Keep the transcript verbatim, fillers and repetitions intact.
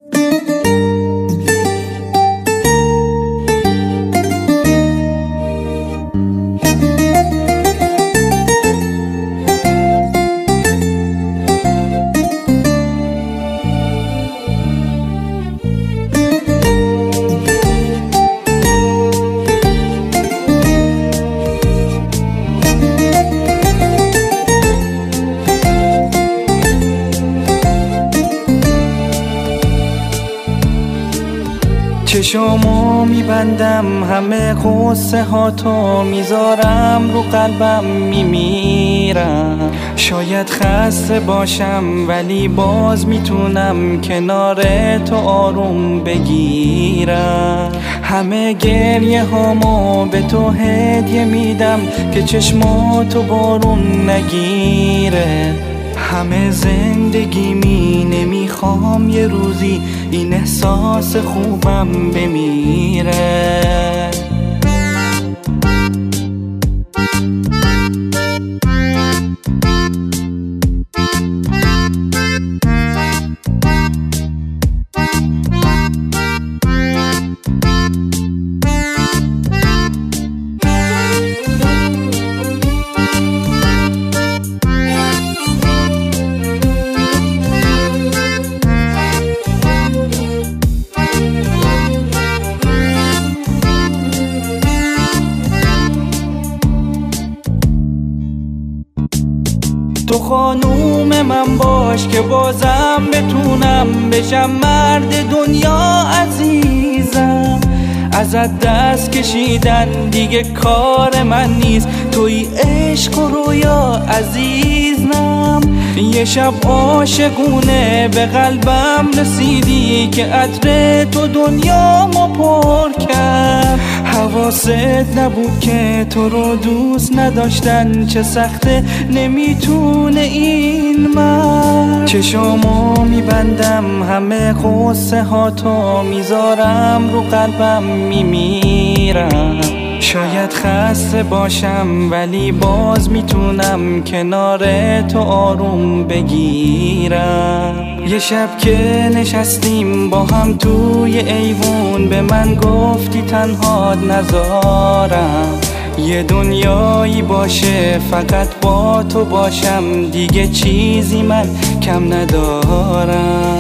چشامو میبندم، همه قصه ها تو میذارم رو قلبم میمیرم. شاید خسته باشم ولی باز میتونم کنار تو آروم بگیرم. همه گریه هامو به تو هدیه میدم که چشماتو بارون نگیره. همه زندگیمی نمیخوام یه روزی این احساس خوبم بمیره. تو خانوم من باش که بازم بتونم بشم مرد دنیا عزیزم. ازت دست کشیدن دیگه کار من نیست، توی عشق و رویا عزیزم. یه شب عاشقونه به قلبم رسیدی که عطر تو دنیامو پر کرد. حواست نبود که تو رو دوست نداشتن چه سخته نمیتونه این مرد. چشامو میبندم، همه قصه ها تو میذارم رو قلبم میمیرم. شاید خسته باشم ولی باز میتونم کنار تو آروم بگیرم. یه شب که نشستیم با هم توی ایوون به من گفتی تنهات نذارم. یه دنیایی باشه فقط با تو باشم، دیگه چیزی من کم ندارم.